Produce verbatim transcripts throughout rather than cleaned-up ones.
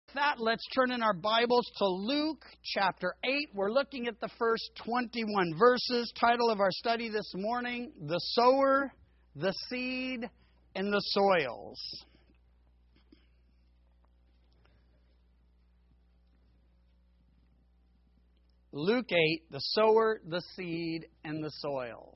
That, let's turn in our Bibles to Luke chapter eight. We're looking at the first twenty-one verses. Title of our study this morning, The Sower, the Seed, and the Soils. Luke eight, the sower, the seed, and the soils.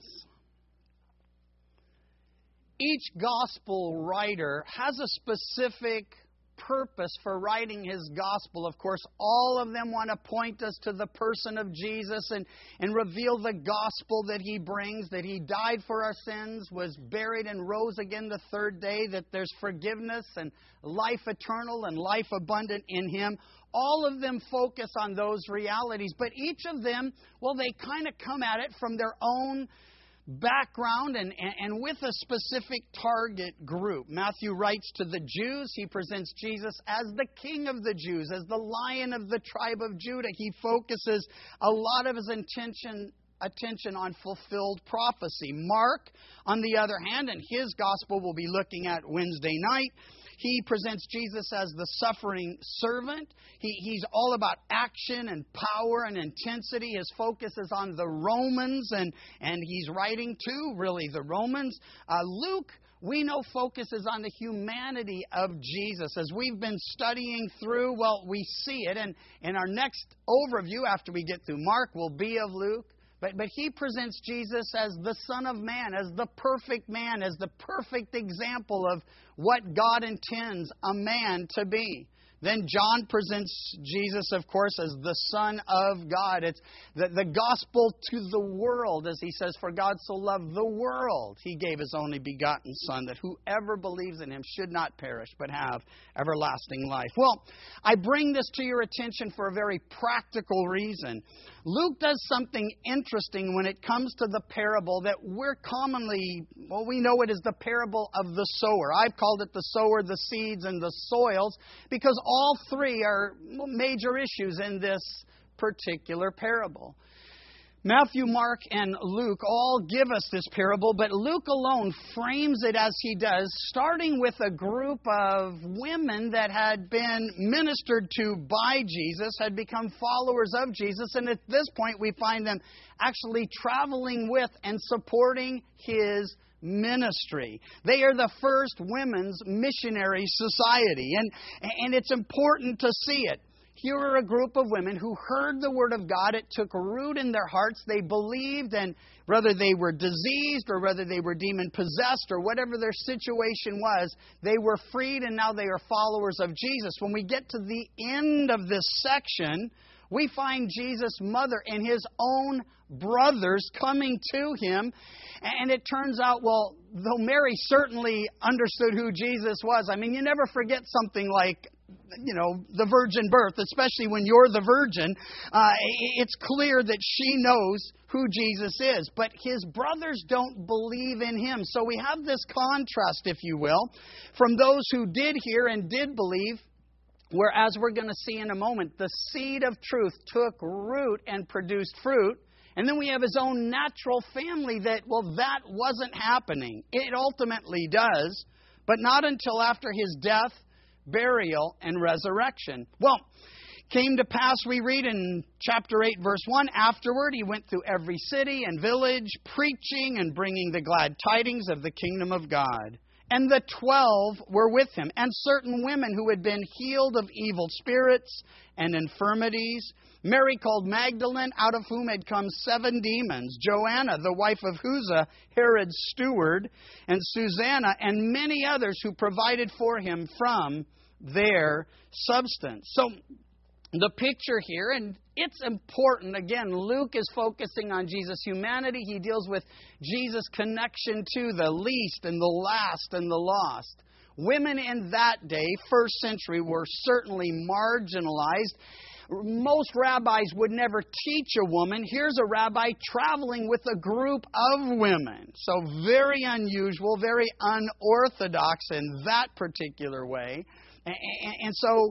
Each gospel writer has a specific purpose for writing his gospel. Of course, all of them want to point us to the person of Jesus and, and reveal the gospel that He brings, that He died for our sins, was buried and rose again the third day, that there's forgiveness and life eternal and life abundant in Him. All of them focus on those realities, but each of them, well, they kind of come at it from their own background and, and, and with a specific target group. Matthew writes to the Jews. He presents Jesus as the King of the Jews, as the Lion of the tribe of Judah. He focuses a lot of his intention attention on fulfilled prophecy. Mark, on the other hand, and his gospel we'll be looking at Wednesday night, he presents Jesus as the suffering servant. He, he's all about action and power and intensity. His focus is on the Romans, and, and he's writing to, really, the Romans. Uh, Luke, we know, focuses on the humanity of Jesus. As we've been studying through, well, we see it. And in our next overview, after we get through Mark, will be of Luke. But, but he presents Jesus as the Son of Man, as the perfect man, as the perfect example of what God intends a man to be. Then John presents Jesus, of course, as the Son of God. It's the, the gospel to the world, as he says, for God so loved the world, He gave His only begotten Son, that whoever believes in Him should not perish, but have everlasting life. Well, I bring this to your attention for a very practical reason. Luke does something interesting when it comes to the parable that we're commonly, well, we know it as the parable of the sower. I've called it the sower, the seeds, and the soils, because all three are major issues in this particular parable. Matthew, Mark, and Luke all give us this parable, but Luke alone frames it as he does, starting with a group of women that had been ministered to by Jesus, had become followers of Jesus, and at this point we find them actually traveling with and supporting His ministry. They are the first women's missionary society, and, and it's important to see it. Here are a group of women who heard the Word of God. It took root in their hearts. They believed, and whether they were diseased or whether they were demon-possessed or whatever their situation was, they were freed, and now they are followers of Jesus. When we get to the end of this section, we find Jesus' mother and His own brothers coming to Him. And it turns out, well, though Mary certainly understood who Jesus was, I mean, you never forget something like, you know, the virgin birth, especially when you're the virgin. Uh, it's clear that she knows who Jesus is. But His brothers don't believe in Him. So we have this contrast, if you will, from those who did hear and did believe, whereas we're going to see in a moment, the seed of truth took root and produced fruit. And then we have His own natural family that, well, that wasn't happening. It ultimately does, but not until after His death, burial, and resurrection. Well, came to pass, we read in chapter eight, verse one, afterward He went through every city and village, preaching and bringing the glad tidings of the kingdom of God. And the twelve were with Him, and certain women who had been healed of evil spirits and infirmities. Mary called Magdalene, out of whom had come seven demons. Joanna, the wife of Chuza, Herod's steward. And Susanna, and many others who provided for Him from their substance. So, the picture here, and it's important, again, Luke is focusing on Jesus' humanity. He deals with Jesus' connection to the least and the last and the lost. Women in that day, first century, were certainly marginalized. Most rabbis would never teach a woman. Here's a rabbi traveling with a group of women. So very unusual, very unorthodox in that particular way. And so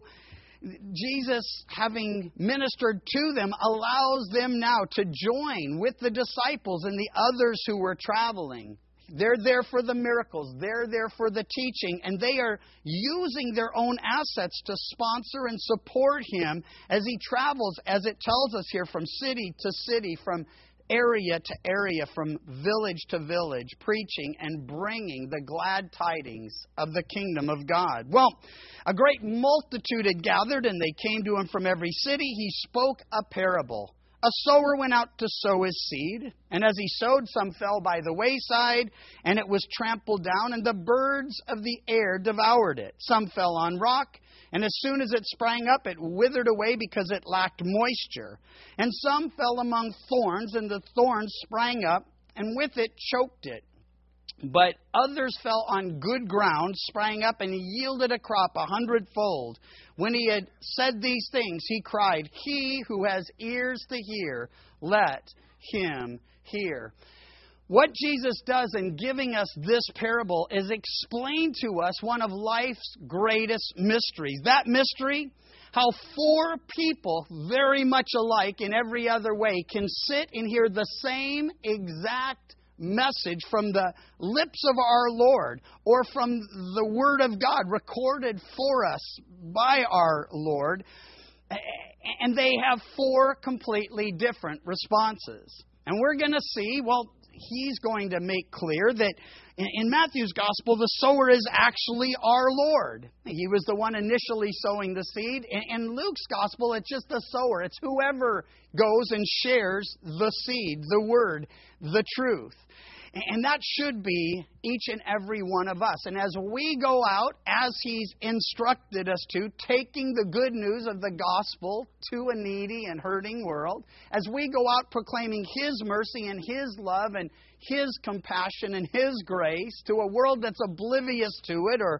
Jesus, having ministered to them, allows them now to join with the disciples and the others who were traveling. They're there for the miracles. They're there for the teaching. And they are using their own assets to sponsor and support him as he travels, as it tells us here, from city to city, from area to area, from village to village, preaching and bringing the glad tidings of the kingdom of God. Well, a great multitude had gathered, and they came to him from every city. He spoke a parable. A sower went out to sow his seed, and as he sowed, some fell by the wayside, and it was trampled down, and the birds of the air devoured it. Some fell on rock, and as soon as it sprang up, it withered away because it lacked moisture. And some fell among thorns, and the thorns sprang up, and with it choked it. But others fell on good ground, sprang up, and yielded a crop a hundredfold. When he had said these things, he cried, "He who has ears to hear, let him hear." What Jesus does in giving us this parable is explain to us one of life's greatest mysteries. That mystery, how four people, very much alike in every other way, can sit and hear the same exact message from the lips of our Lord, or from the Word of God recorded for us by our Lord, and they have four completely different responses. And we're going to see, well, he's going to make clear that in Matthew's Gospel, the sower is actually our Lord. He was the one initially sowing the seed. In Luke's Gospel, it's just the sower. It's whoever goes and shares the seed, the Word, the truth. And that should be each and every one of us. And as we go out, as He's instructed us to, taking the good news of the gospel to a needy and hurting world, as we go out proclaiming His mercy and His love and His compassion and His grace to a world that's oblivious to it or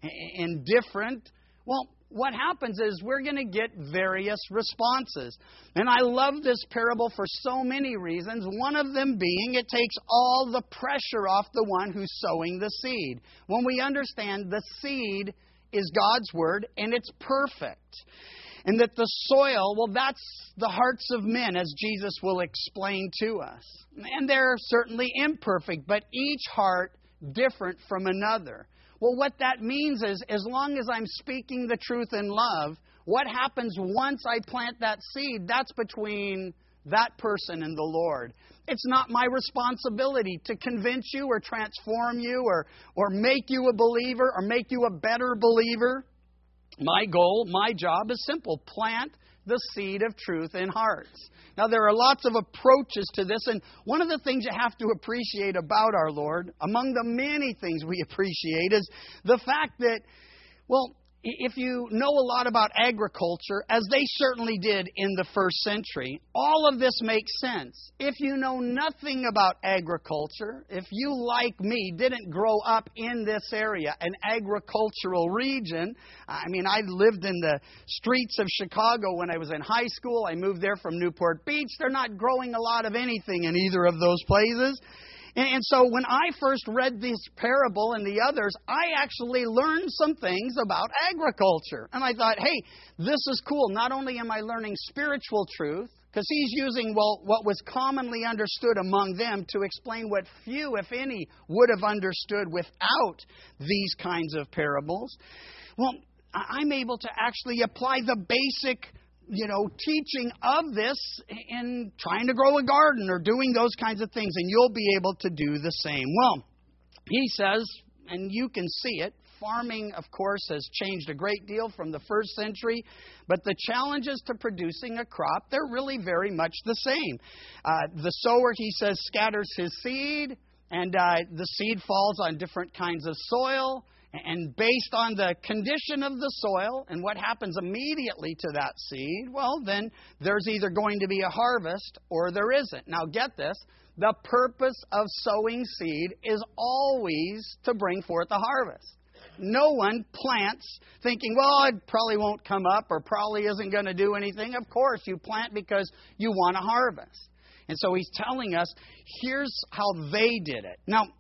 indifferent, well, what happens is we're going to get various responses. And I love this parable for so many reasons. One of them being it takes all the pressure off the one who's sowing the seed. When we understand the seed is God's Word and it's perfect. And that the soil, well, that's the hearts of men, as Jesus will explain to us. And they're certainly imperfect, but each heart different from another. Well, what that means is, as long as I'm speaking the truth in love, what happens once I plant that seed, that's between that person and the Lord. It's not my responsibility to convince you or transform you or, or make you a believer or make you a better believer. My goal, my job is simple. Plant the seed of truth in hearts. Now, there are lots of approaches to this, and one of the things you have to appreciate about our Lord, among the many things we appreciate, is the fact that, well, if you know a lot about agriculture, as they certainly did in the first century, all of this makes sense. If you know nothing about agriculture, if you, like me, didn't grow up in this area, an agricultural region, I mean, I lived in the streets of Chicago when I was in high school. I moved there from Newport Beach. They're not growing a lot of anything in either of those places. And so when I first read this parable and the others, I actually learned some things about agriculture. And I thought, hey, this is cool. Not only am I learning spiritual truth, because he's using, well, what was commonly understood among them to explain what few, if any, would have understood without these kinds of parables. Well, I'm able to actually apply the basic you know, teaching of this in trying to grow a garden or doing those kinds of things, and you'll be able to do the same. Well, he says, and you can see it, farming, of course, has changed a great deal from the first century, but the challenges to producing a crop, they're really very much the same. Uh, the sower, he says, scatters his seed, and uh, the seed falls on different kinds of soil. And based on the condition of the soil and what happens immediately to that seed, well, then there's either going to be a harvest or there isn't. Now, get this. The purpose of sowing seed is always to bring forth a harvest. No one plants thinking, well, it probably won't come up or probably isn't going to do anything. Of course, you plant because you want a harvest. And so he's telling us, here's how they did it. Now,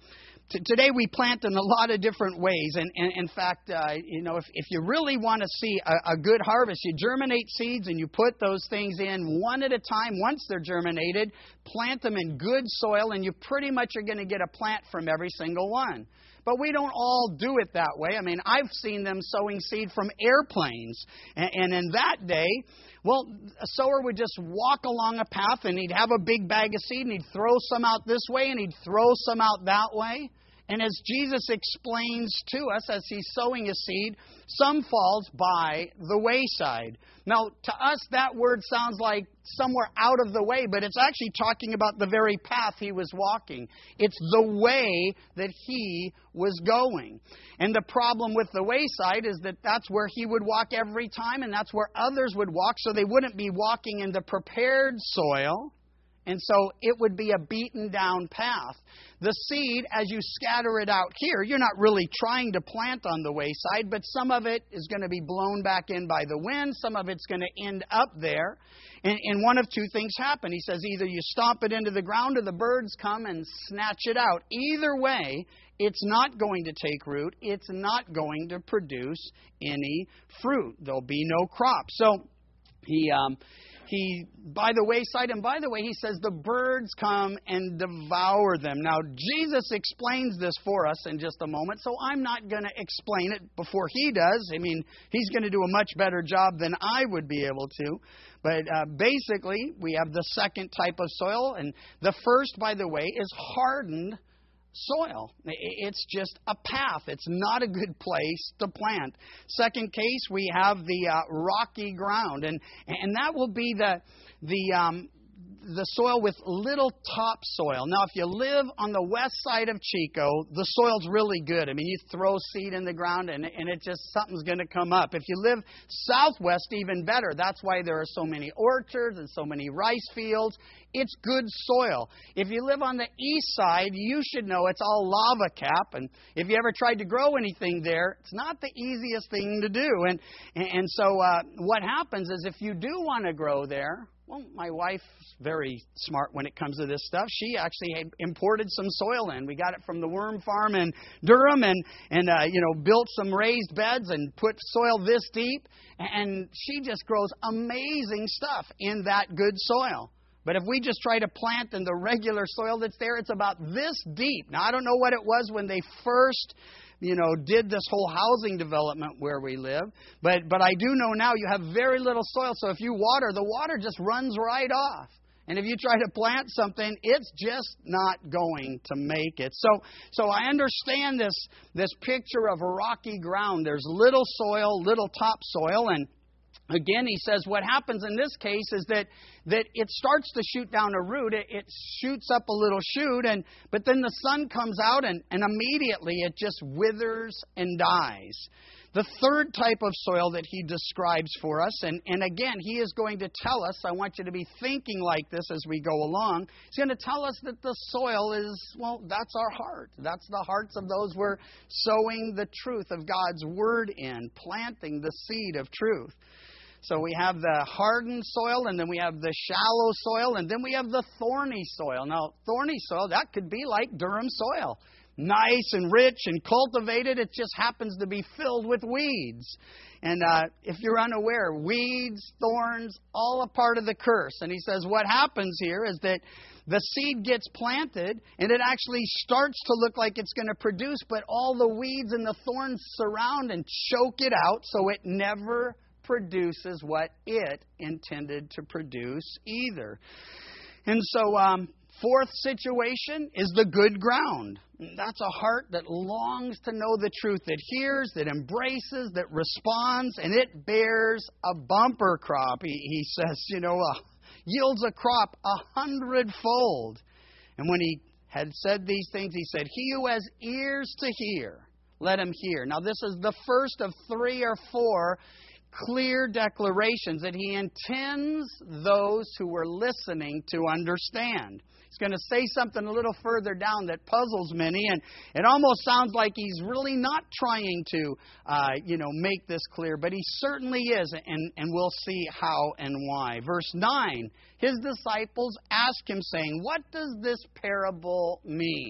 t- today we plant in a lot of different ways. And, and in fact, uh, you know, if, if you really want to see a, a good harvest, you germinate seeds and you put those things in one at a time. Once they're germinated, plant them in good soil, and you pretty much are going to get a plant from every single one. But we don't all do it that way. I mean, I've seen them sowing seed from airplanes. And, and in that day, well, a sower would just walk along a path and he'd have a big bag of seed and he'd throw some out this way and he'd throw some out that way. And as Jesus explains to us as He's sowing a seed, some falls by the wayside. Now, to us, that word sounds like somewhere out of the way, but it's actually talking about the very path He was walking. It's the way that He was going. And the problem with the wayside is that that's where He would walk every time, and that's where others would walk, so they wouldn't be walking in the prepared soil. And so it would be a beaten down path. The seed, as you scatter it out here, you're not really trying to plant on the wayside, but some of it is going to be blown back in by the wind. Some of it's going to end up there. And, and one of two things happen. He says either you stomp it into the ground or the birds come and snatch it out. Either way, it's not going to take root. It's not going to produce any fruit. There'll be no crop. So he... Um, He, by the wayside, and by the way, He says the birds come and devour them. Now, Jesus explains this for us in just a moment, so I'm not going to explain it before He does. I mean, He's going to do a much better job than I would be able to. But uh, basically, we have the second type of soil, and the first, by the way, is hardened soil. It's just a path. It's not a good place to plant. Second case, we have the uh, rocky ground, and and that will be the the um, the soil with little topsoil. Now, if you live on the west side of Chico, the soil's really good. I mean, you throw seed in the ground and, and it just, something's going to come up. If you live southwest, even better. That's why there are so many orchards and so many rice fields. It's good soil. If you live on the east side, you should know it's all lava cap. And if you ever tried to grow anything there, it's not the easiest thing to do. And, and so uh, what happens is if you do want to grow there, well, my wife's very smart when it comes to this stuff. She actually had imported some soil in. We got it from the worm farm in Durham, and and uh, you know built some raised beds and put soil this deep. And she just grows amazing stuff in that good soil. But if we just try to plant in the regular soil that's there, it's about this deep. Now, I don't know what it was when they first, you know, did this whole housing development where we live. But but I do know now you have very little soil. So if you water, the water just runs right off. And if you try to plant something, it's just not going to make it. So so I understand this, this picture of rocky ground. There's little soil, little topsoil, and again, he says what happens in this case is that, that it starts to shoot down a root. It, it shoots up a little shoot, and but then the sun comes out, and, and immediately it just withers and dies. The third type of soil that he describes for us, and, and again, he is going to tell us, I want you to be thinking like this as we go along. He's going to tell us that the soil is, well, that's our heart. That's the hearts of those we're sowing the truth of God's Word in, planting the seed of truth. So we have the hardened soil, and then we have the shallow soil, and then we have the thorny soil. Now, thorny soil, that could be like Durham soil. Nice and rich and cultivated. It just happens to be filled with weeds. And uh, if you're unaware, weeds, thorns, all a part of the curse. And he says what happens here is that the seed gets planted, and it actually starts to look like it's going to produce, but all the weeds and the thorns surround and choke it out, so it never produces what it intended to produce either. And so, um, fourth situation is the good ground. That's a heart that longs to know the truth, that hears, that embraces, that responds, and it bears a bumper crop. He, he says, you know, uh, yields a crop a hundredfold. And when he had said these things, he said, he who has ears to hear, let him hear. Now, this is the first of three or four clear declarations that he intends those who were listening to understand. He's going to say something a little further down that puzzles many, and it almost sounds like he's really not trying to, uh, you know, make this clear, but he certainly is, and, and we'll see how and why. Verse nine, his disciples ask him, saying, what does this parable mean?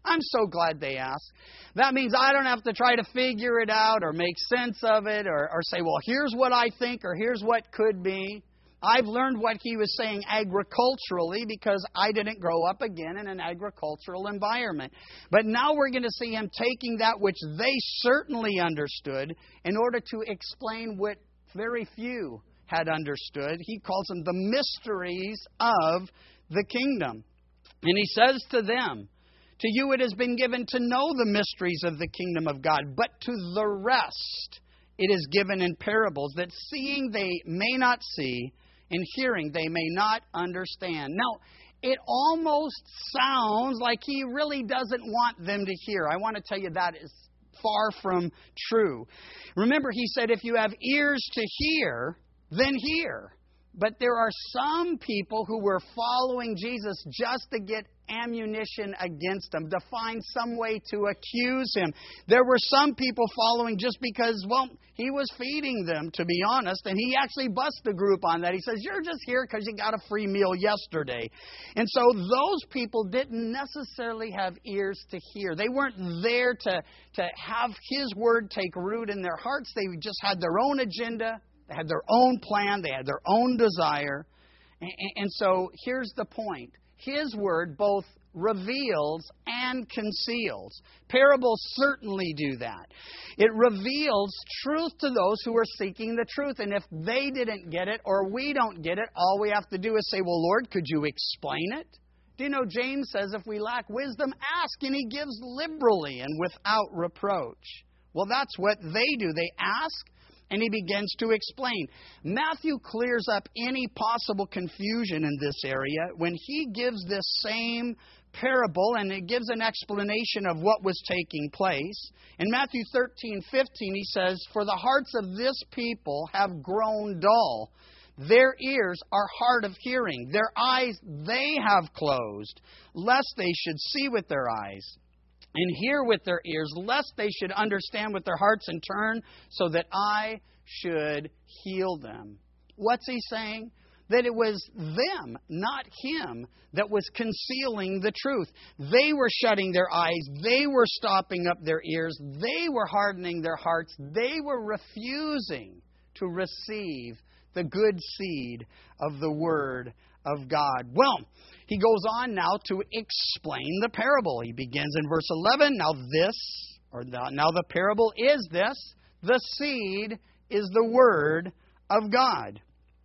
I'm so glad they asked. That means I don't have to try to figure it out or make sense of it or, or say, well, here's what I think or here's what could be. I've learned what he was saying agriculturally because I didn't grow up again in an agricultural environment. But now we're going to see him taking that which they certainly understood in order to explain what very few had understood. He calls them the mysteries of the kingdom. And he says to them, to you it has been given to know the mysteries of the kingdom of God, but to the rest it is given in parables, that seeing they may not see, and hearing they may not understand. Now, it almost sounds like he really doesn't want them to hear. I want to tell you that is far from true. Remember, he said, if you have ears to hear, then hear. But there are some people who were following Jesus just to get ammunition against him, to find some way to accuse him. There were some people following just because, well, he was feeding them, to be honest, and he actually busts the group on that. He says, you're just here because you got a free meal yesterday. And so those people didn't necessarily have ears to hear. They weren't there to, to have his word take root in their hearts. They just had their own agenda. They had their own plan. They had their own desire. And, and so here's the point. His word both reveals and conceals. Parables certainly do that. It reveals truth to those who are seeking the truth. And if they didn't get it or we don't get it, all we have to do is say, well, Lord, could you explain it? Do you know James says if we lack wisdom, ask, and he gives liberally and without reproach. Well, that's what they do. They ask, and he begins to explain. Matthew clears up any possible confusion in this area when he gives this same parable, and it gives an explanation of what was taking place. In Matthew thirteen fifteen, he says, for the hearts of this people have grown dull. Their ears are hard of hearing. Their eyes they have closed, lest they should see with their eyes and hear with their ears, lest they should understand with their hearts and turn, so that I should heal them. What's he saying? That it was them, not him, that was concealing the truth. They were shutting their eyes. They were stopping up their ears. They were hardening their hearts. They were refusing to receive the good seed of the Word of God. Well, he goes on now to explain the parable. He begins in verse eleven. Now this, or the, now the parable is this, the seed is the Word of God.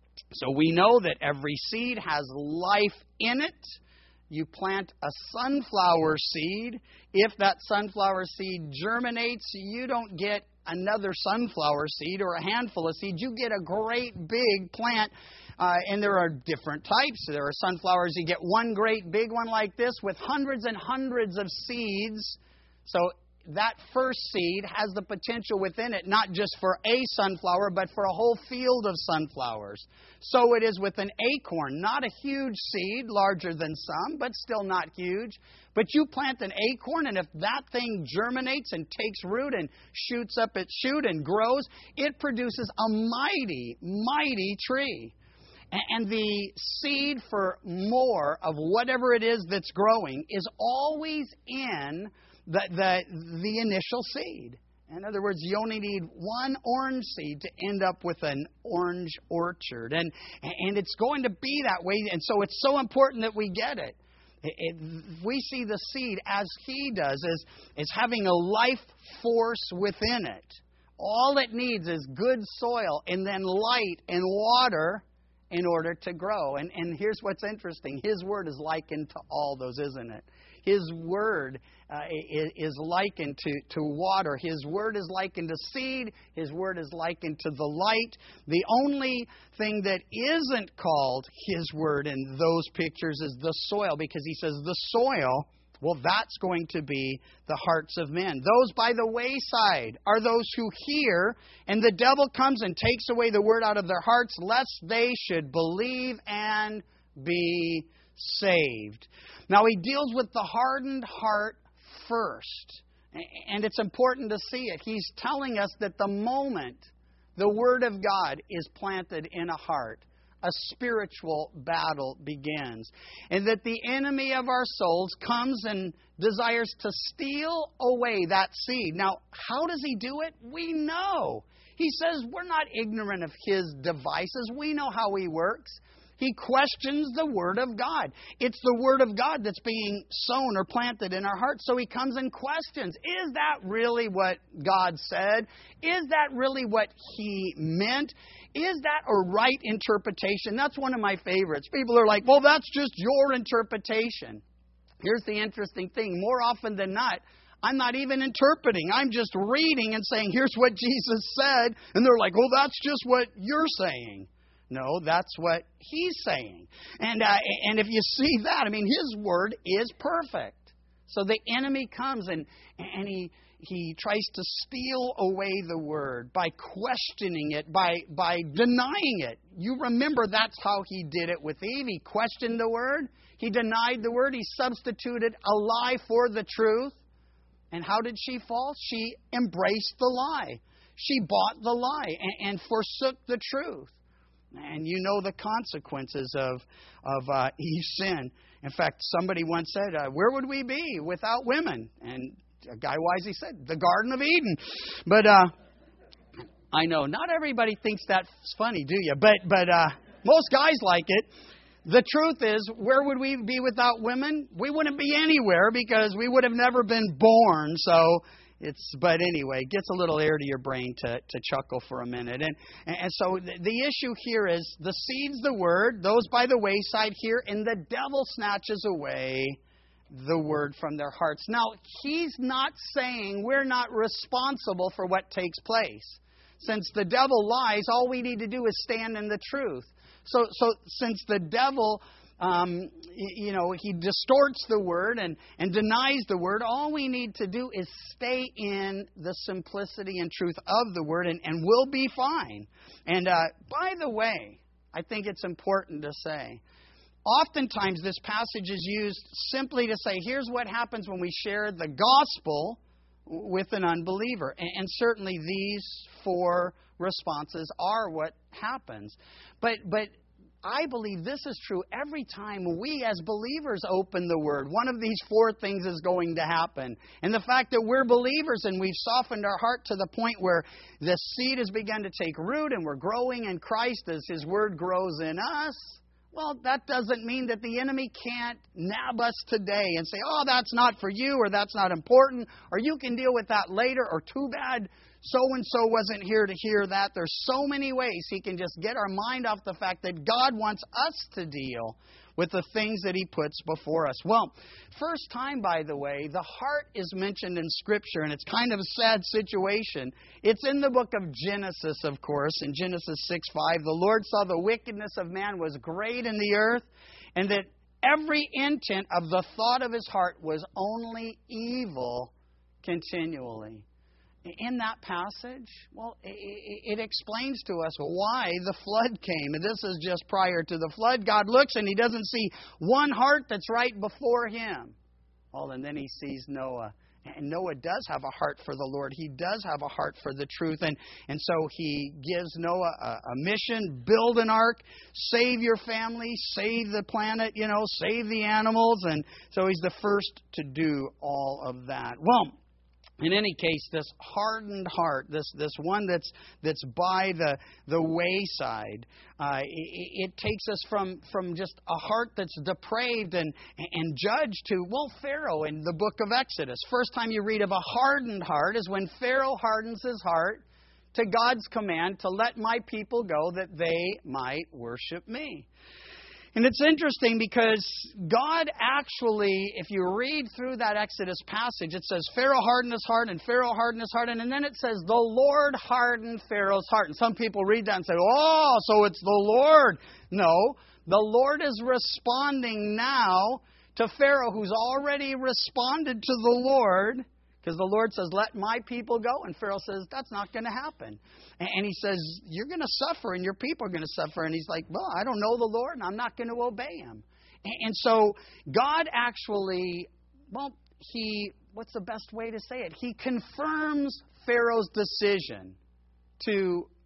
So we know that every seed has life in it. You plant a sunflower seed. If that sunflower seed germinates, you don't get another sunflower seed or a handful of seeds. You get a great big plant. Uh, and there are different types. There are sunflowers. You get one great big one like this with hundreds and hundreds of seeds. So that first seed has the potential within it, not just for a sunflower, but for a whole field of sunflowers. So it is with an acorn, not a huge seed, larger than some, but still not huge. But you plant an acorn, and if that thing germinates and takes root and shoots up its shoot and grows, it produces a mighty, mighty tree. And the seed for more of whatever it is that's growing is always in the, the, the initial seed. In other words, you only need one orange seed to end up with an orange orchard. And, and it's going to be that way. And so it's so important that we get it. It, it, we see the seed, as he does, as, as having a life force within it. All it needs is good soil and then light and water in order to grow. And, and here's what's interesting. His word is likened to all those, isn't it? His word uh, is, is likened to, to water. His word is likened to seed. His word is likened to the light. The only thing that isn't called his word in those pictures is the soil, because he says the soil, well, that's going to be the hearts of men. Those by the wayside are those who hear, and the devil comes and takes away the word out of their hearts, lest they should believe and be saved. Now, he deals with the hardened heart first. And it's important to see it. He's telling us that the moment the Word of God is planted in a heart, a spiritual battle begins. And that the enemy of our souls comes and desires to steal away that seed. Now, how does he do it? We know. He says we're not ignorant of his devices. We know how he works. He questions the Word of God. It's the Word of God that's being sown or planted in our hearts. So he comes and questions, is that really what God said? Is that really what he meant? Is that a right interpretation? That's one of my favorites. People are like, well, that's just your interpretation. Here's the interesting thing. More often than not, I'm not even interpreting. I'm just reading and saying, here's what Jesus said. And they're like, well, that's just what you're saying. No, that's what he's saying. And uh, and if you see that, I mean, his word is perfect. So the enemy comes and and he he tries to steal away the word by questioning it, by by denying it. You remember that's how he did it with Eve. He questioned the word. He denied the word. He substituted a lie for the truth. And how did she fall? She embraced the lie. She bought the lie and, and forsook the truth. And you know the consequences of of uh, Eve's sin. In fact, somebody once said, uh, where would we be without women? And a guy wisely said, the Garden of Eden. But uh, I know, not everybody thinks that's funny, do you? But, but uh, most guys like it. The truth is, where would we be without women? We wouldn't be anywhere because we would have never been born. So It's, but anyway, it gets a little air to your brain to, to chuckle for a minute. And, and so the, the issue here is the seed's the word, those by the wayside here, and the devil snatches away the word from their hearts. Now, he's not saying we're not responsible for what takes place. Since the devil lies, all we need to do is stand in the truth. So, so since the devil... Um, you know, he distorts the word and, and denies the word. All we need to do is stay in the simplicity and truth of the word, and, and we'll be fine. And uh, by the way, I think it's important to say, oftentimes this passage is used simply to say, here's what happens when we share the gospel with an unbeliever. And, and certainly these four responses are what happens. But, but, I believe this is true every time we as believers open the Word. One of these four things is going to happen. And the fact that we're believers and we've softened our heart to the point where the seed has begun to take root and we're growing in Christ as His Word grows in us, well, that doesn't mean that the enemy can't nab us today and say, oh, that's not for you, or that's not important, or you can deal with that later, or too bad so-and-so wasn't here to hear that. There's so many ways he can just get our mind off the fact that God wants us to deal with the things that He puts before us. Well, first time, by the way, the heart is mentioned in Scripture, and it's kind of a sad situation. It's in the book of Genesis, of course, in Genesis six five. The Lord saw the wickedness of man was great in the earth, and that every intent of the thought of his heart was only evil continually. In that passage, well, it explains to us why the flood came. And this is just prior to the flood. God looks and He doesn't see one heart that's right before Him. Well, and then He sees Noah. And Noah does have a heart for the Lord. He does have a heart for the truth. And, and so He gives Noah a, a mission, build an ark, save your family, save the planet, you know, save the animals. And so He's the first to do all of that. Well, in any case, this hardened heart, this this one that's that's by the the wayside, uh, it, it takes us from from just a heart that's depraved and and judged to, well, Pharaoh in the book of Exodus. First time you read of a hardened heart is when Pharaoh hardens his heart to God's command to let my people go that they might worship me. And it's interesting because God actually, if you read through that Exodus passage, it says Pharaoh hardened his heart and Pharaoh hardened his heart. And then it says the Lord hardened Pharaoh's heart. And some people read that and say, oh, so it's the Lord. No, the Lord is responding now to Pharaoh, who's already responded to the Lord. Because the Lord says, let my people go. And Pharaoh says, that's not going to happen. And he says, you're going to suffer and your people are going to suffer. And he's like, well, I don't know the Lord and I'm not going to obey Him. And so God actually, well, He, what's the best way to say it? He confirms Pharaoh's decision to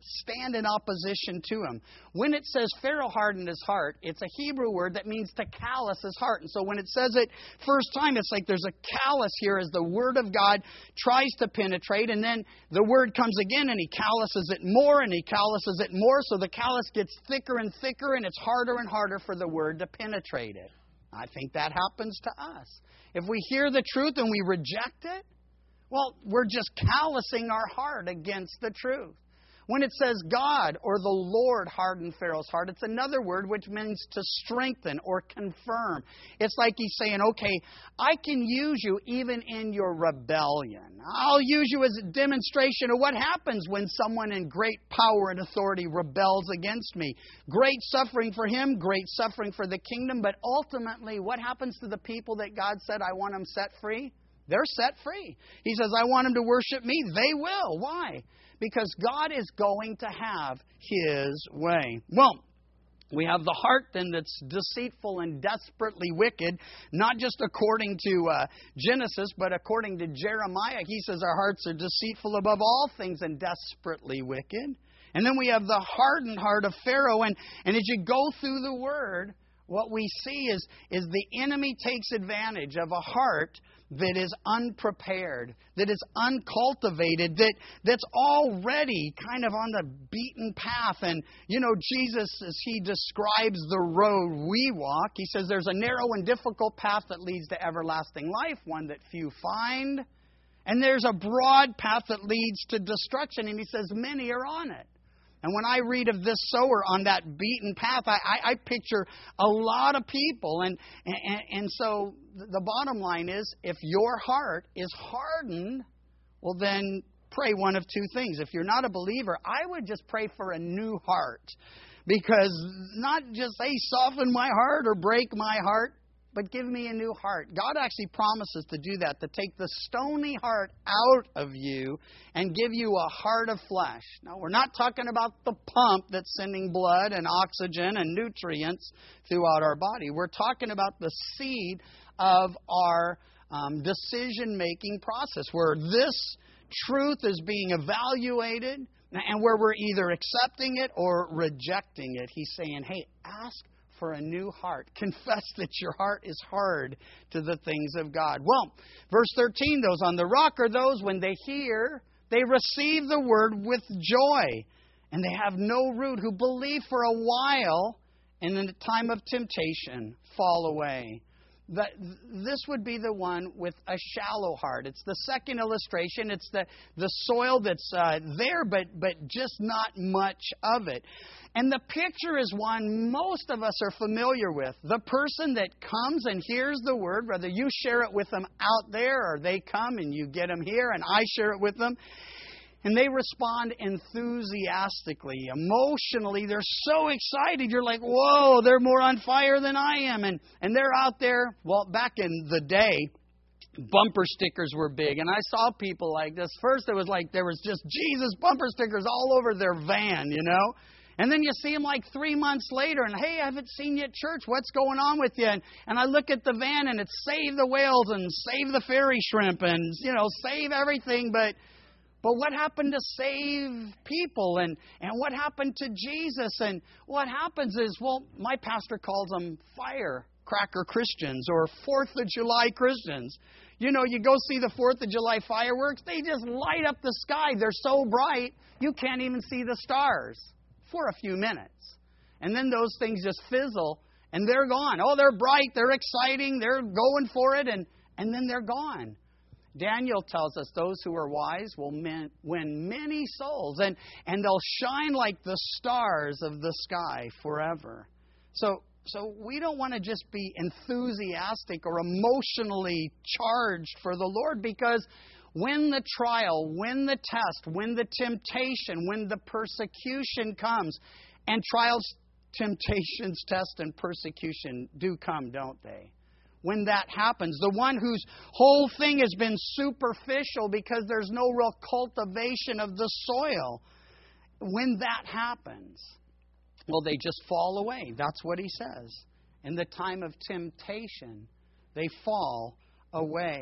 stand in opposition to him. When it says Pharaoh hardened his heart, it's a Hebrew word that means to callous his heart. And so when it says it first time, it's like there's a callous here as the Word of God tries to penetrate. And then the Word comes again and he calluses it more and he calluses it more. So the callus gets thicker and thicker and it's harder and harder for the Word to penetrate it. I think that happens to us. If we hear the truth and we reject it, well, we're just callousing our heart against the truth. When it says God or the Lord hardened Pharaoh's heart, it's another word which means to strengthen or confirm. It's like he's saying, okay, I can use you even in your rebellion. I'll use you as a demonstration of what happens when someone in great power and authority rebels against me. Great suffering for him, great suffering for the kingdom, but ultimately what happens to the people that God said, I want them set free? They're set free. He says, I want them to worship me. They will. Why? Because God is going to have His way. Well, we have the heart then that's deceitful and desperately wicked, not just according to uh, Genesis, but according to Jeremiah. He says our hearts are deceitful above all things and desperately wicked. And then we have the hardened heart of Pharaoh. And, and as you go through the Word, what we see is, is the enemy takes advantage of a heart that is unprepared, that is uncultivated, that, that's already kind of on the beaten path. And, you know, Jesus, as He describes the road we walk, He says there's a narrow and difficult path that leads to everlasting life, one that few find. And there's a broad path that leads to destruction. And He says many are on it. And when I read of this sower on that beaten path, I, I, I picture a lot of people. And, and, and so the bottom line is, if your heart is hardened, well then pray one of two things. If you're not a believer, I would just pray for a new heart. Because not just say, soften my heart or break my heart, but give me a new heart. God actually promises to do that, to take the stony heart out of you and give you a heart of flesh. Now, we're not talking about the pump that's sending blood and oxygen and nutrients throughout our body. We're talking about the seed of our um, decision-making process, where this truth is being evaluated and where we're either accepting it or rejecting it. He's saying, hey, ask for a new heart. Confess that your heart is hard to the things of God. Well, verse thirteen, those on the rock are those when they hear, they receive the word with joy, and they have no root, who believe for a while, and in the time of temptation fall away. That this would be the one with a shallow heart. It's the second illustration. It's the, the soil that's uh, there, but, but just not much of it. And the picture is one most of us are familiar with. The person that comes and hears the word, whether you share it with them out there or they come and you get them here and I share it with them, and they respond enthusiastically, emotionally. They're so excited. You're like, whoa, they're more on fire than I am. And, and they're out there. Well, back in the day, bumper stickers were big. And I saw people like this. First, it was like there was just Jesus bumper stickers all over their van, you know. And then you see them like three months later, and hey, I haven't seen you at church. What's going on with you? And, and I look at the van, and it's save the whales and save the fairy shrimp and, you know, save everything. But but what happened to save people? And, and what happened to Jesus? And what happens is, well, my pastor calls them firecracker Christians or Fourth of July Christians. You know, you go see the Fourth of July fireworks, they just light up the sky. They're so bright, you can't even see the stars for a few minutes. And then those things just fizzle, and they're gone. Oh, they're bright, they're exciting, they're going for it, and, and then they're gone. Daniel tells us those who are wise will win many souls, and, and they'll shine like the stars of the sky forever. So, so we don't want to just be enthusiastic or emotionally charged for the Lord, because when the trial, when the test, when the temptation, when the persecution comes, and trials, temptations, test, and persecution do come, don't they? When that happens, the one whose whole thing has been superficial because there's no real cultivation of the soil, when that happens, well, they just fall away. That's what he says. In the time of temptation, they fall away.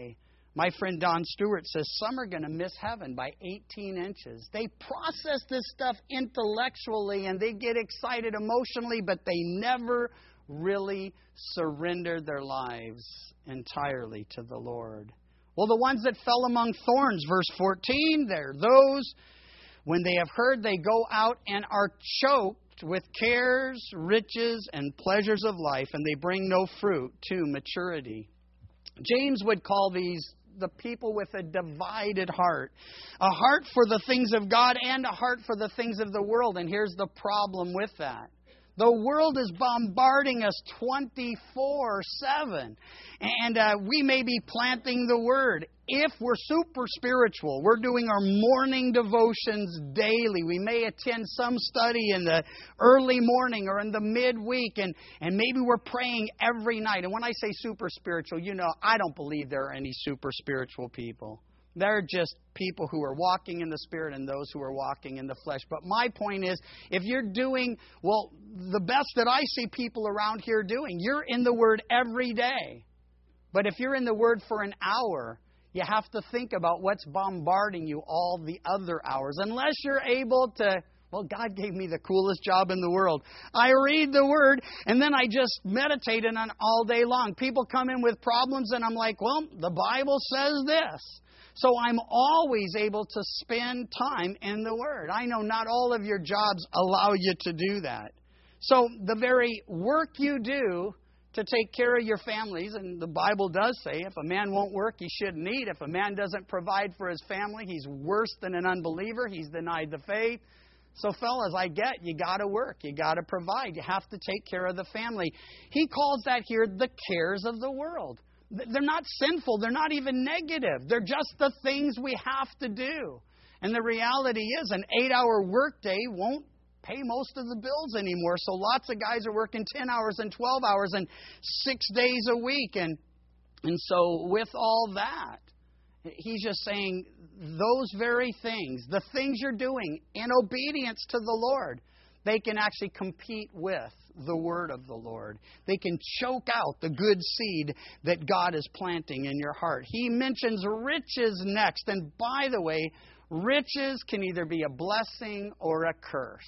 My friend Don Stewart says some are going to miss heaven by eighteen inches. They process this stuff intellectually and they get excited emotionally, but they never really surrender their lives entirely to the Lord. Well, the ones that fell among thorns, verse fourteen, they're those, when they have heard, they go out and are choked with cares, riches, and pleasures of life, and they bring no fruit to maturity. James would call these the people with a divided heart. A heart for the things of God and a heart for the things of the world. And here's the problem with that. The world is bombarding us twenty-four seven. And uh, we may be planting the Word. If we're super spiritual, we're doing our morning devotions daily. We may attend some study in the early morning or in the midweek. And, and maybe we're praying every night. And when I say super spiritual, you know, I don't believe there are any super spiritual people. They're just people who are walking in the Spirit and those who are walking in the flesh. But my point is, if you're doing, well, the best that I see people around here doing, you're in the Word every day. But if you're in the Word for an hour, you have to think about what's bombarding you all the other hours. Unless you're able to, well, God gave me the coolest job in the world. I read the Word, and then I just meditate on it all day long. People come in with problems, and I'm like, well, the Bible says this. So I'm always able to spend time in the Word. I know not all of your jobs allow you to do that. So the very work you do to take care of your families, and the Bible does say if a man won't work, he shouldn't eat. If a man doesn't provide for his family, he's worse than an unbeliever. He's denied the faith. So fellas, I get you got to work. You got to provide. You have to take care of the family. He calls that here the cares of the world. They're not sinful. They're not even negative. They're just the things we have to do. And the reality is an eight-hour workday won't pay most of the bills anymore. So lots of guys are working ten hours and twelve hours and six days a week. And, and so with all that, he's just saying those very things, the things you're doing in obedience to the Lord, they can actually compete with the Word of the Lord. They can choke out the good seed that God is planting in your heart. He mentions riches next. And by the way, riches can either be a blessing or a curse.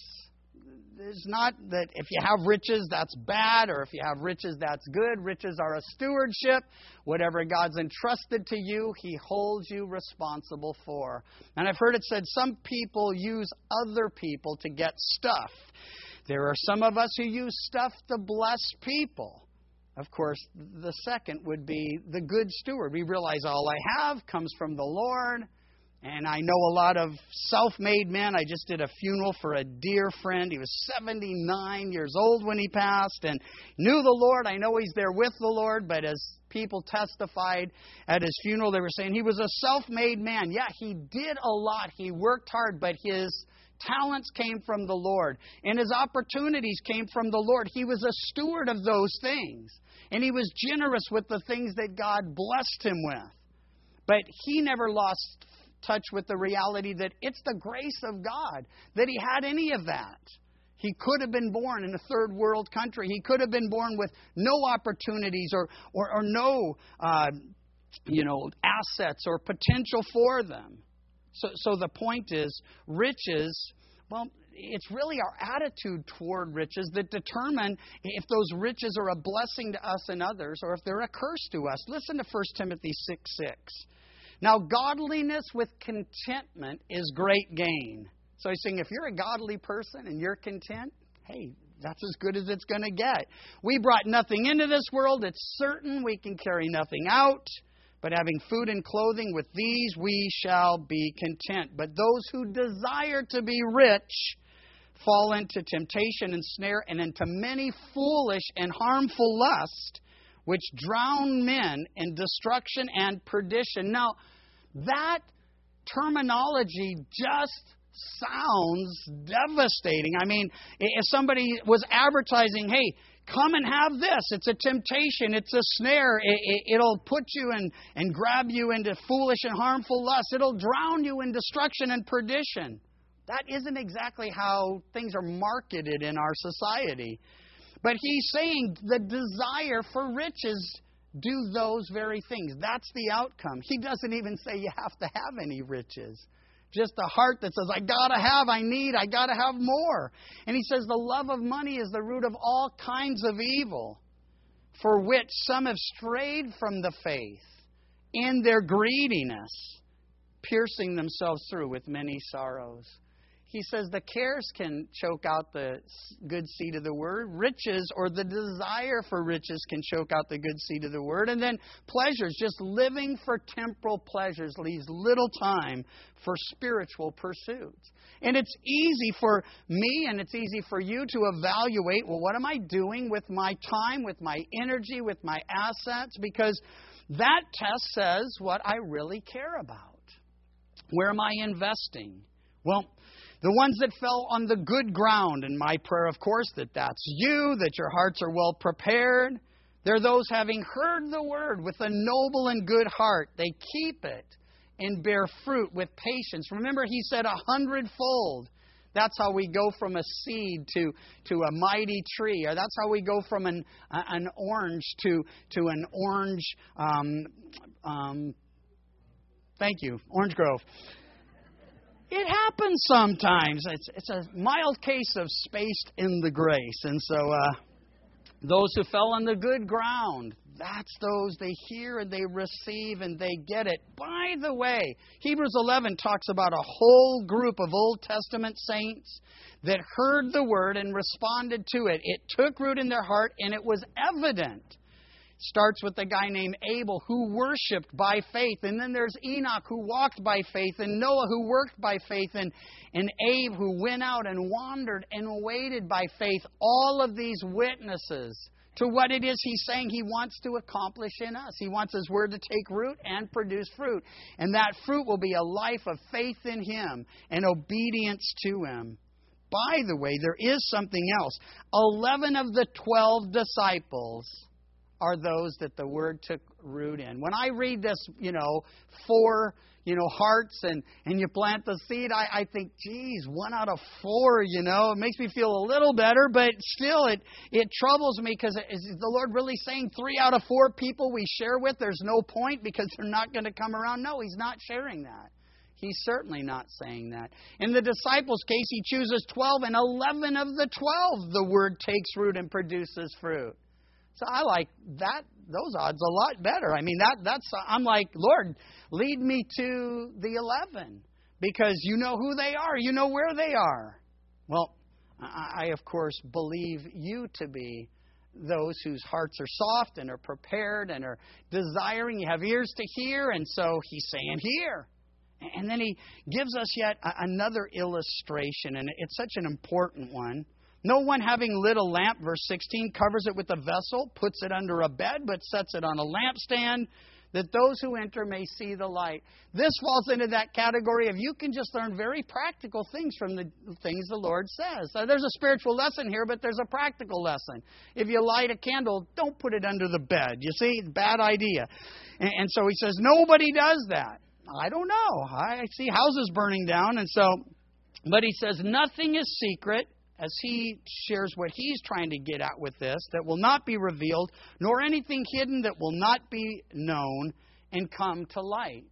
It's not that if you have riches, that's bad, or if you have riches, that's good. Riches are a stewardship. Whatever God's entrusted to you, He holds you responsible for. And I've heard it said some people use other people to get stuff. There are some of us who use stuff to bless people. Of course, the second would be the good steward. We realize all I have comes from the Lord. And I know a lot of self-made men. I just did a funeral for a dear friend. He was seventy-nine years old when he passed and knew the Lord. I know he's there with the Lord, but as people testified at his funeral, they were saying he was a self-made man. Yeah, he did a lot. He worked hard, but his talents came from the Lord, and his opportunities came from the Lord. He was a steward of those things, and he was generous with the things that God blessed him with. But he never lost touch with the reality that it's the grace of God that he had any of that. He could have been born in a third world country. He could have been born with no opportunities or or, or no uh, you know assets or potential for them. So, so the point is, riches, well, it's really our attitude toward riches that determine if those riches are a blessing to us and others or if they're a curse to us. Listen to First Timothy six six. Now, godliness with contentment is great gain. So he's saying if you're a godly person and you're content, hey, that's as good as it's going to get. We brought nothing into this world. It's certain we can carry nothing out. But having food and clothing, with these we shall be content. But those who desire to be rich fall into temptation and snare and into many foolish and harmful lusts, which drown men in destruction and perdition. Now, that terminology just sounds devastating. I mean, if somebody was advertising, hey, come and have this. It's a temptation. It's a snare. It, it, it'll put you in and grab you into foolish and harmful lusts. It'll drown you in destruction and perdition. That isn't exactly how things are marketed in our society. But he's saying the desire for riches do those very things. That's the outcome. He doesn't even say you have to have any riches. Just a heart that says, I gotta have, I need, I gotta have more. And he says the love of money is the root of all kinds of evil, for which some have strayed from the faith in their greediness, piercing themselves through with many sorrows. He says the cares can choke out the good seed of the Word. Riches, or the desire for riches, can choke out the good seed of the Word. And then pleasures, just living for temporal pleasures, leaves little time for spiritual pursuits. And it's easy for me and it's easy for you to evaluate, well, what am I doing with my time, with my energy, with my assets? Because that test says what I really care about. Where am I investing? Well, the ones that fell on the good ground, and my prayer, of course, that that's you, that your hearts are well prepared. They're those having heard the word with a noble and good heart. They keep it and bear fruit with patience. Remember, he said a hundredfold. That's how we go from a seed to, to a mighty tree. Or that's how we go from an, an orange to, to an orange, um, um, thank you, Orange Grove. It happens sometimes. It's, it's a mild case of spaced in the grace. And so uh, those who fell on the good ground, that's those they hear and they receive and they get it. By the way, Hebrews eleven talks about a whole group of Old Testament saints that heard the word and responded to it. It took root in their heart and it was evident. Starts with a guy named Abel who worshipped by faith. And then there's Enoch who walked by faith. And Noah who worked by faith. And, and Abe who went out and wandered and waited by faith. All of these witnesses to what it is he's saying he wants to accomplish in us. He wants his word to take root and produce fruit. And that fruit will be a life of faith in him and obedience to him. By the way, there is something else. Eleven of the twelve disciples are those that the word took root in. When I read this, you know, four, you know, hearts and, and you plant the seed, I, I think, geez, one out of four, you know, it makes me feel a little better, but still it, it troubles me because is the Lord really saying three out of four people we share with, there's no point because they're not going to come around? No, He's not sharing that. He's certainly not saying that. In the disciples' case, He chooses twelve, and eleven of the twelve the word takes root and produces fruit. So I like that, those odds a lot better. I mean, that that's I'm like, Lord, lead me to the eleven because you know who they are. You know where they are. Well, I, I, of course, believe you to be those whose hearts are soft and are prepared and are desiring. You have ears to hear, and so He's saying, hear. And then He gives us yet another illustration, and it's such an important one. No one having lit a lamp, verse sixteen, covers it with a vessel, puts it under a bed, but sets it on a lampstand, that those who enter may see the light. This falls into that category of you can just learn very practical things from the things the Lord says. Now, there's a spiritual lesson here, but there's a practical lesson. If you light a candle, don't put it under the bed. You see, bad idea. And, and so He says, nobody does that. I don't know. I see houses burning down, and so, but He says, nothing is secret. As He shares what He's trying to get at with this, that will not be revealed, nor anything hidden that will not be known and come to light.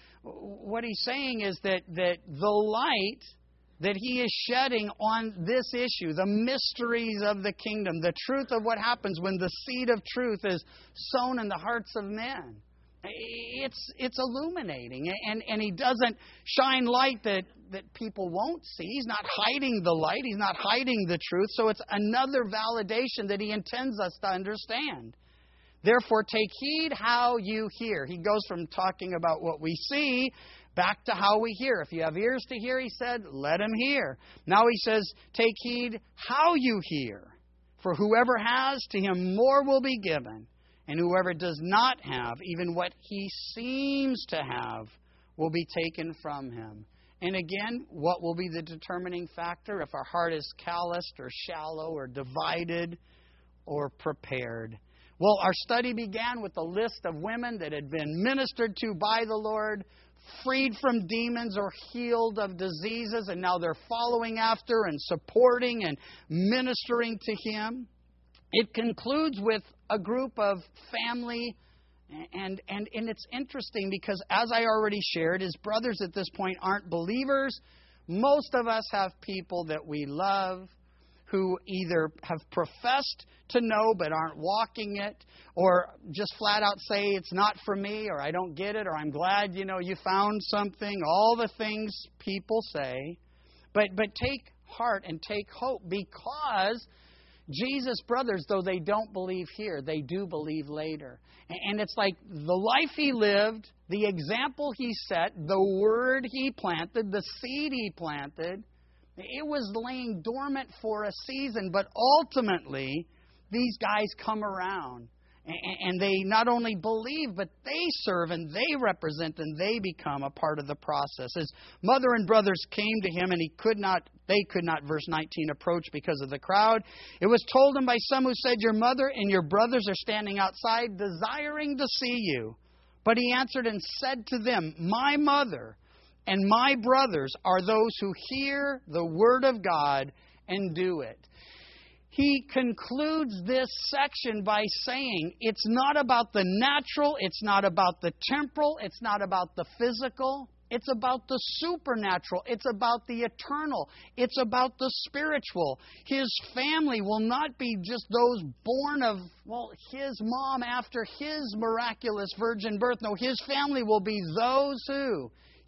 What He's saying is that, that the light that He is shedding on this issue, the mysteries of the kingdom, the truth of what happens when the seed of truth is sown in the hearts of men, It's it's illuminating, and, and He doesn't shine light that, that people won't see. He's not hiding the light. He's not hiding the truth. So it's another validation that He intends us to understand. Therefore, take heed how you hear. He goes from talking about what we see back to how we hear. If you have ears to hear, He said, let him hear. Now He says, take heed how you hear. For whoever has, to him more will be given. And whoever does not have, even what he seems to have, will be taken from him. And again, what will be the determining factor? If our heart is calloused or shallow or divided or prepared. Well, our study began with a list of women that had been ministered to by the Lord, freed from demons or healed of diseases, and now they're following after and supporting and ministering to Him. It concludes with a group of family And, and, and it's interesting because, as I already shared, his brothers at this point aren't believers. Most of us have people that we love who either have professed to know but aren't walking it, or just flat out say it's not for me, or I don't get it, or I'm glad, you know, you found something, all the things people say. But but take heart and take hope, because Jesus' brothers, though they don't believe here, they do believe later. And it's like the life he lived, the example he set, the word he planted, the seed he planted, it was laying dormant for a season, but ultimately these guys come around. And they not only believe, but they serve and they represent and they become a part of the process. His mother and brothers came to him, and he could not, they could not, verse nineteen, approach because of the crowd. It was told him by some who said, "Your mother and your brothers are standing outside, desiring to see you." But he answered and said to them, "My mother and my brothers are those who hear the word of God and do it." He concludes this section by saying it's not about the natural, it's not about the temporal, it's not about the physical, it's about the supernatural, it's about the eternal, it's about the spiritual. His family will not be just those born of, well, his mom after his miraculous virgin birth. No, his family will be those who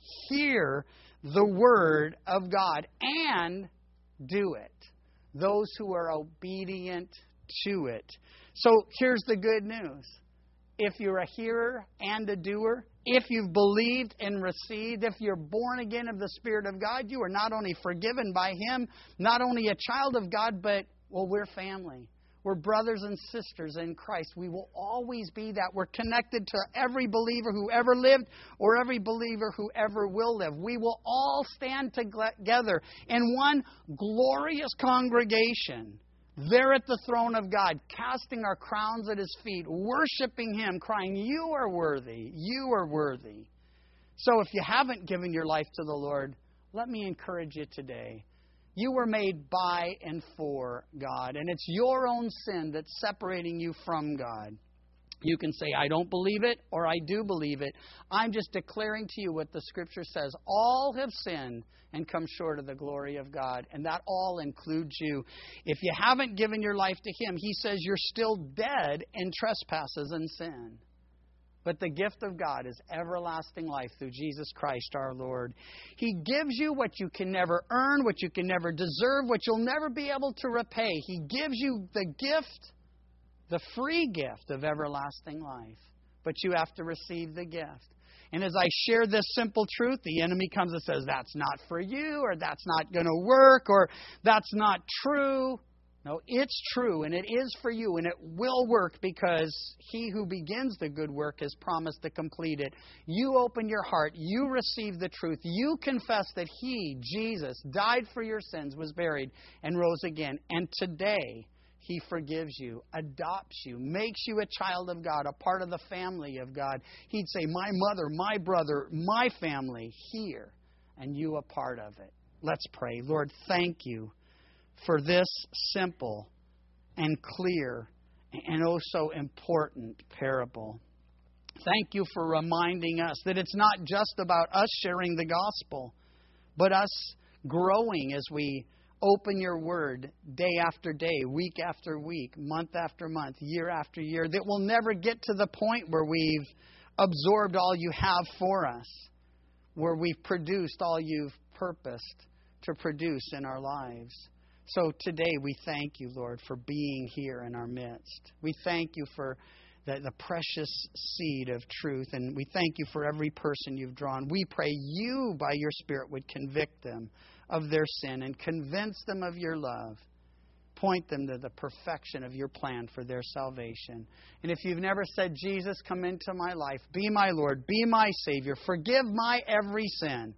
hear the word of God and do it. Those who are obedient to it. So here's the good news. If you're a hearer and a doer, if you've believed and received, if you're born again of the Spirit of God, you are not only forgiven by Him, not only a child of God, but, well, we're family. We're brothers and sisters in Christ. We will always be that. We're connected to every believer who ever lived or every believer who ever will live. We will all stand together in one glorious congregation there at the throne of God, casting our crowns at His feet, worshiping Him, crying, "You are worthy. You are worthy." So if you haven't given your life to the Lord, let me encourage you today. You were made by and for God, and it's your own sin that's separating you from God. You can say, "I don't believe it," or "I do believe it." I'm just declaring to you what the Scripture says. All have sinned and come short of the glory of God, and that all includes you. If you haven't given your life to Him, He says you're still dead in trespasses and sin. But the gift of God is everlasting life through Jesus Christ our Lord. He gives you what you can never earn, what you can never deserve, what you'll never be able to repay. He gives you the gift, the free gift of everlasting life. But you have to receive the gift. And as I share this simple truth, the enemy comes and says, "That's not for you," or "That's not going to work," or "That's not true." No, it's true, and it is for you, and it will work, because He who begins the good work has promised to complete it. You open your heart, you receive the truth, you confess that He, Jesus, died for your sins, was buried, and rose again. And today, He forgives you, adopts you, makes you a child of God, a part of the family of God. He'd say, "My mother, my brother, my family here," and you a part of it. Let's pray. Lord, thank you for this simple and clear and oh so important parable. Thank you for reminding us that it's not just about us sharing the gospel, but us growing as we open your word day after day, week after week, month after month, year after year, that we'll never get to the point where we've absorbed all you have for us, where we've produced all you've purposed to produce in our lives. So today we thank you, Lord, for being here in our midst. We thank you for the, the precious seed of truth, and we thank you for every person you've drawn. We pray you, by your Spirit, would convict them of their sin and convince them of your love. Point them to the perfection of your plan for their salvation. And if you've never said, "Jesus, come into my life, be my Lord, be my Savior, forgive my every sin,"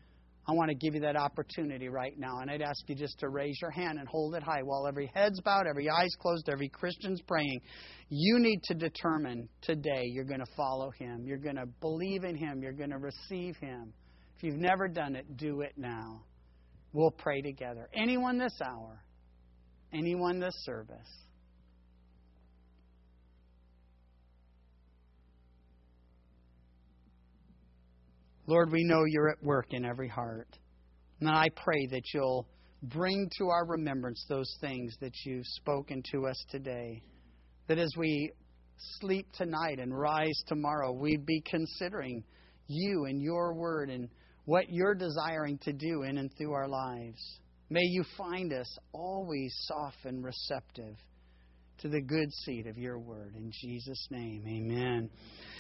I want to give you that opportunity right now. And I'd ask you just to raise your hand and hold it high while every head's bowed, every eye's closed, every Christian's praying. You need to determine today you're going to follow Him. You're going to believe in Him. You're going to receive Him. If you've never done it, do it now. We'll pray together. Anyone this hour? Anyone this service? Lord, we know You're at work in every heart. And I pray that You'll bring to our remembrance those things that You've spoken to us today. That as we sleep tonight and rise tomorrow, we be considering You and Your Word and what You're desiring to do in and through our lives. May You find us always soft and receptive to the good seed of Your Word. In Jesus' name, amen.